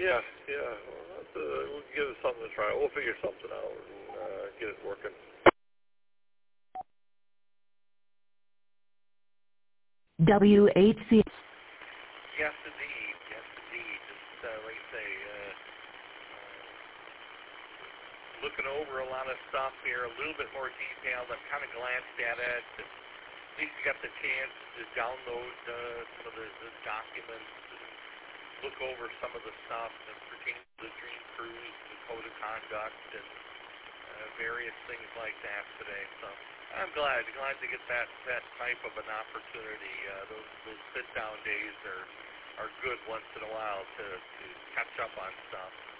Yeah. Well, we'll give it something to try. We'll figure something out and get it working. WHC. Yes, indeed. Just like I say, looking over a lot of stuff here, a little bit more detailed. I've kind of glanced at it. And at least you got the chance to download some of the documents and look over some of the stuff that pertains to the Dream Cruise, the code of conduct, and various things like that today. So I'm glad to get that type of an opportunity. Those sit-down days are good once in a while to catch up on stuff.